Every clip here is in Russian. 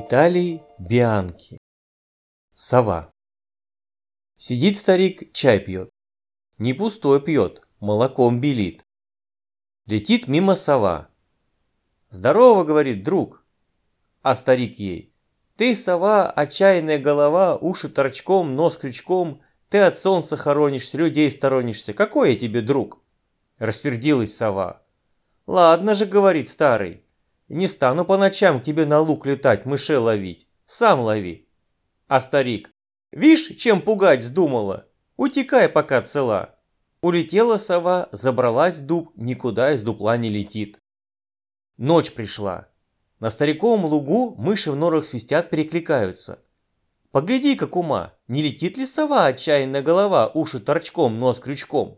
Виталий Бианки. Сова. Сидит старик, чай пьет. Не пустой пьет, молоком белит. Летит мимо сова. «Здорово, — говорит, — друг». А старик ей: «Ты, сова, отчаянная голова, уши торчком, нос крючком, ты от солнца хоронишься, людей сторонишься. Какой я тебе друг?» Рассердилась сова. «Ладно же, — говорит старый, — не стану по ночам к тебе на луг летать, мышей ловить. Сам лови». А старик: «Вишь, чем пугать вздумала? Утекай, пока цела». Улетела сова, забралась в дуб, никуда из дупла не летит. Ночь пришла. На стариковом лугу мыши в норах свистят, перекликаются. Погляди-ка, кума, не летит ли сова, отчаянная голова, уши торчком, нос крючком?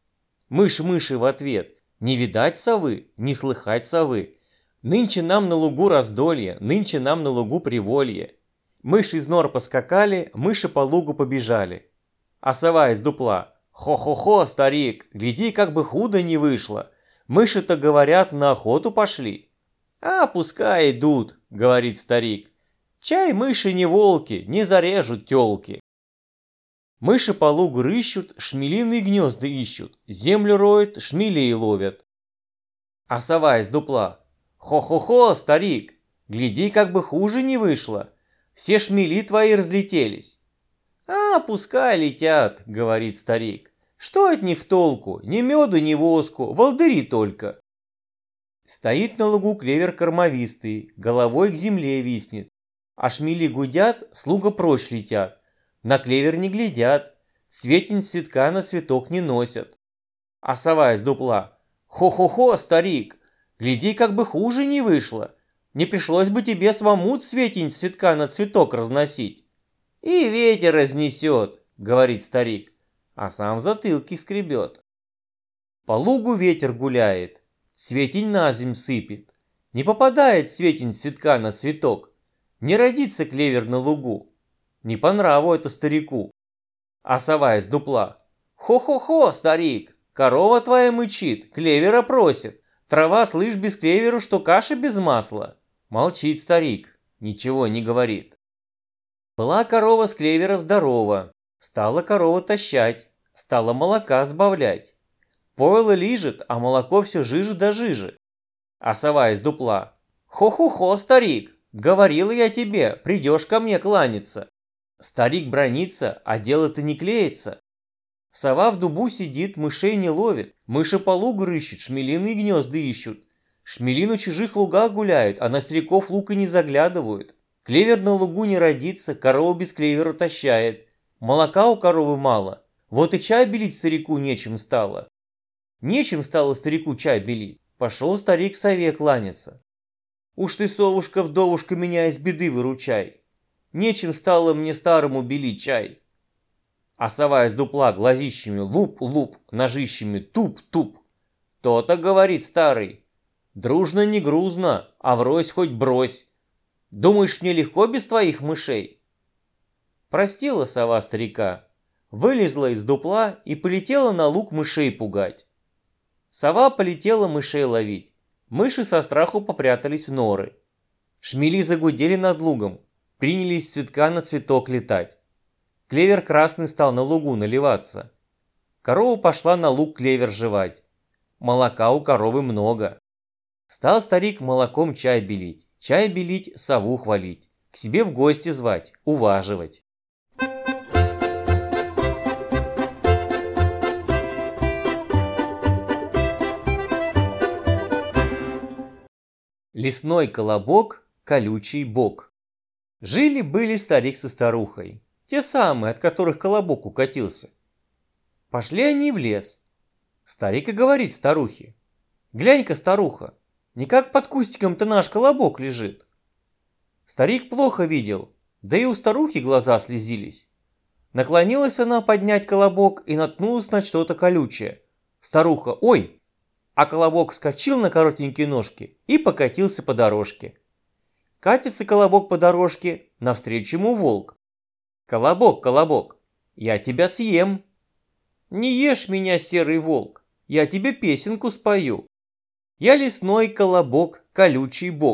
Мыши в ответ: не видать совы, не слыхать совы. Нынче нам на лугу раздолье, нынче нам на лугу приволье. Мыши из нор поскакали, мыши по лугу побежали. А сова из дупла: «Хо-хо-хо, старик, гляди, как бы худо не вышло. Мыши-то, говорят, на охоту пошли». «А пускай идут, — говорит старик, — чай мыши не волки, не зарежут тёлки». Мыши по лугу рыщут, шмелиные гнезда ищут, землю роют, шмелей ловят. А сова из дупла: «Хо-хо-хо, старик, гляди, как бы хуже не вышло. Все шмели твои разлетелись». «А пускай летят, — говорит старик, — что от них толку? Ни меду, ни воску, волдыри только». Стоит на лугу клевер кормовистый, головой к земле виснет. А шмели гудят, слуга прочь летят. На клевер не глядят, цветень с цветка на цветок не носят. А сова из дупла: «Хо-хо-хо, старик, гляди, как бы хуже не вышло. Не пришлось бы тебе самому цветень с цветка на цветок разносить». «И ветер разнесет, — говорит старик, — а сам в затылке скребет». По лугу ветер гуляет, цветень на земь сыпет. Не попадает цветень с цветка на цветок, не родится клевер на лугу. Не по нраву это старику. А сова из дупла: «Хо-хо-хо, старик, корова твоя мычит, клевера просит. Трава, слышь, без клеверу, что каша без масла». Молчит старик, ничего не говорит. Была корова с клевера здорова, стала корова тащать, стала молока сбавлять. Пойло лижет, а молоко все жиже да жиже. А сова из дупла: «Хо-хо-хо, старик, говорила я тебе, придешь ко мне кланяться». Старик бранится, а дело-то не клеится. Сова в дубу сидит, мышей не ловит, мыши по лугу рыщут, шмелиные гнезда ищут. Шмели на чужих лугах гуляют, а на стариков луг и не заглядывают. Клевер на лугу не родится, корова без клевера тащает. Молока у коровы мало, вот и чай белить старику нечем стало. Нечем стало старику чай белить. Пошел старик к сове кланяться. «Уж ты, совушка, вдовушка, меня из беды выручай. Нечем стало мне старому белить чай». А сова из дупла глазищами луп-луп, ножищами туп-туп. «То-то, — говорит старый, — дружно не грузно, а врозь хоть брось. Думаешь, мне легко без твоих мышей?» Простила сова старика, вылезла из дупла и полетела на луг мышей пугать. Сова полетела мышей ловить. Мыши со страху попрятались в норы. Шмели загудели над лугом, принялись с цветка на цветок летать. Клевер красный стал на лугу наливаться. Корова пошла на луг клевер жевать. Молока у коровы много. Стал старик молоком чай белить, сову хвалить, к себе в гости звать, уваживать. Лесной колобок, колючий бок. Жили-были старик со старухой, те самые, от которых колобок укатился. Пошли они в лес. Старик и говорит старухе: «Глянь-ка, старуха, никак под кустиком-то наш колобок лежит». Старик плохо видел, да и у старухи глаза слезились. Наклонилась она поднять колобок и наткнулась на что-то колючее. Старуха: «Ой!» А колобок вскочил на коротенькие ножки и покатился по дорожке. Катится колобок по дорожке, навстречу ему волк. «Колобок, колобок, я тебя съем». «Не ешь меня, серый волк, я тебе песенку спою. Я лесной колобок, колючий бок,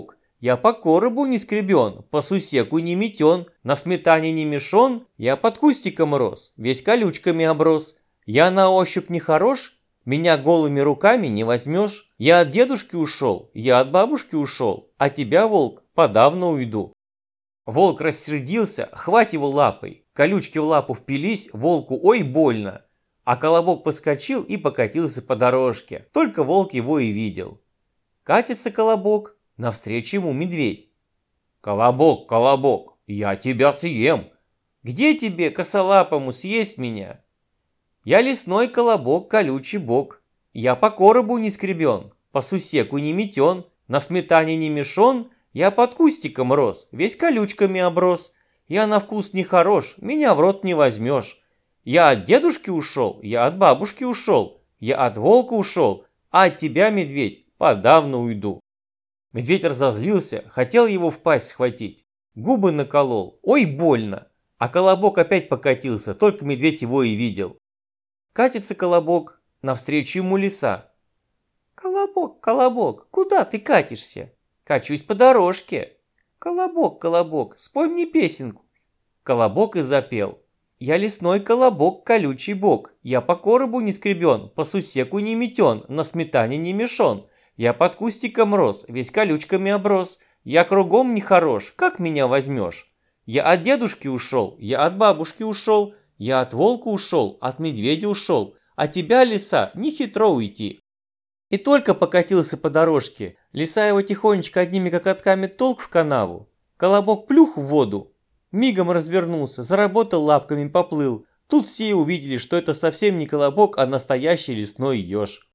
я по коробу не скребен, по сусеку не метен, на сметане не мешон, я под кустиком рос, весь колючками оброс. Я на ощупь не хорош, меня голыми руками не возьмешь. Я от дедушки ушел, я от бабушки ушел, а тебя, волк, подавно уйду. Волк рассердился, хвать его лапой. Колючки в лапу впились, волку ой больно. А Колобок подскочил и покатился по дорожке. Только волк его и видел. Катится Колобок, навстречу ему медведь. «Колобок, Колобок, я тебя съем!» «Где тебе, косолапому, съесть меня?» «Я лесной Колобок, колючий бок. Я по коробу не скребен, по сусеку не метен, на сметане не мешон, я под кустиком рос, весь колючками оброс. Я на вкус не хорош, меня в рот не возьмешь. Я от дедушки ушел, я от бабушки ушел, я от волка ушел, а от тебя, медведь, подавно уйду». Медведь разозлился, хотел его в пасть схватить. Губы наколол, ой больно. А Колобок опять покатился, только медведь его и видел. Катится Колобок, навстречу ему лиса. «Колобок, Колобок, куда ты катишься?» «Качусь по дорожке». «Колобок, Колобок, спой мне песенку». Колобок и запел. «Я лесной Колобок, колючий бок. Я по коробу не скребен, по сусеку не метен, на сметане не мешон. Я под кустиком рос, весь колючками оброс. Я кругом нехорош, как меня возьмешь? Я от дедушки ушел, я от бабушки ушел, я от волка ушел, от медведя ушел. А тебя, лиса, не хитро уйти». И только покатился по дорожке, лиса его тихонечко одними кокотками толк в канаву. Колобок плюх в воду, мигом развернулся, заработал лапками, поплыл. Тут все увидели, что это совсем не Колобок, а настоящий лесной еж.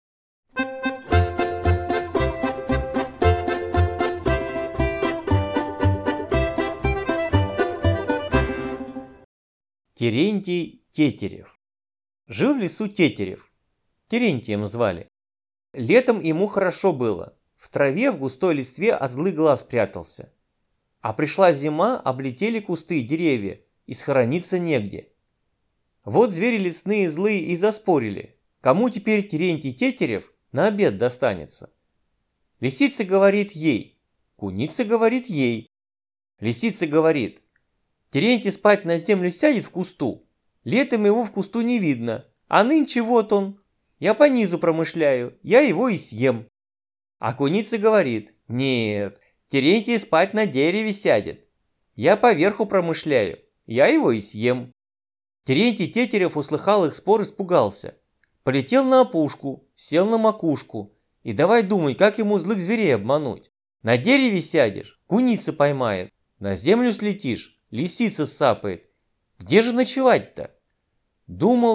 Терентий Тетерев. Жил в лесу Тетерев. Терентием звали. Летом ему хорошо было. В траве в густой листве от злых глаз прятался. А пришла зима, облетели кусты и деревья, и схорониться негде. Вот звери лесные злые и заспорили, кому теперь Терентий Тетерев на обед достанется. Лисица говорит ей, куница говорит ей. Лисица говорит: «Терентий спать на землю сядет в кусту. Летом его в кусту не видно, а нынче вот он. Я по низу промышляю, я его и съем». А куница говорит: «Нет, Терентий спать на дереве сядет. Я поверху промышляю, я его и съем». Терентий Тетерев услыхал их спор, испугался. Полетел на опушку, сел на макушку и давай думать, как ему злых зверей обмануть. На дереве сядешь, куница поймает, на землю слетишь, лисица сапает. Где же ночевать-то? Думал,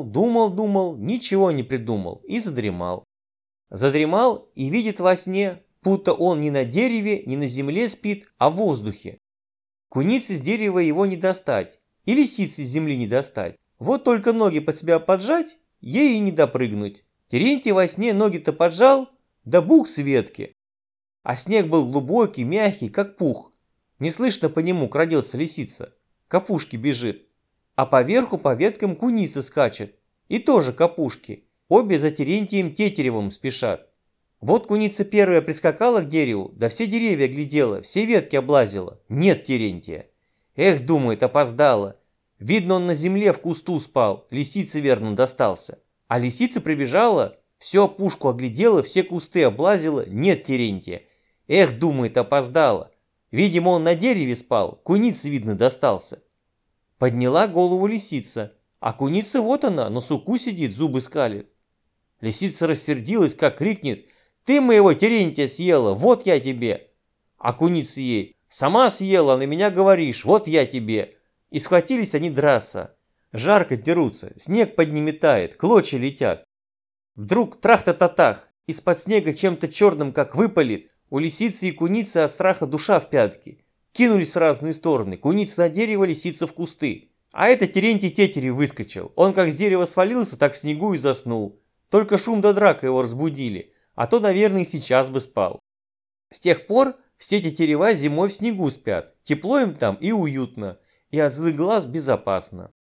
ничего не придумал и задремал. Задремал и видит во сне, будто он не на дереве, не на земле спит, а в воздухе. Кунице с дерева его не достать, и лисице с земли не достать. Вот только ноги под себя поджать, ей и не допрыгнуть. Терентий во сне ноги-то поджал, да бух с ветки. А снег был глубокий, мягкий, как пух. Не слышно по нему крадется лисица, к опушке бежит. А поверху по веткам куница скачет, и тоже к опушке. Обе за Терентием Тетеревым спешат. Вот куница первая прискакала к дереву, да все деревья глядела, все ветки облазила. Нет Терентия. Эх, думает, опоздала. Видно, он на земле в кусту спал, лисице верно достался. А лисица прибежала, всю опушку оглядела, все кусты облазила. Нет Терентия. Эх, думает, опоздала. Видимо, он на дереве спал, кунице, видно, достался. Подняла голову лисица, а куница вот она, на суку сидит, зубы скалит. Лисица рассердилась, как крикнет: «Ты моего Терентия съела, вот я тебе!» А куница ей: «Сама съела, на меня говоришь, вот я тебе!» И схватились они драться. Жарко дерутся, снег под ними тает, клочья летят. Вдруг трах-та-та-тах, из-под снега чем-то черным как выпалит. У лисицы и куницы от страха душа в пятки. Кинулись в разные стороны, куница на дерево, лисица в кусты. А это Терентий Тетерев выскочил. Он как с дерева свалился, так в снегу и заснул. Только шум да драка его разбудили, а то, наверное, и сейчас бы спал. С тех пор все тетерева зимой в снегу спят, тепло им там и уютно, и от злых глаз безопасно.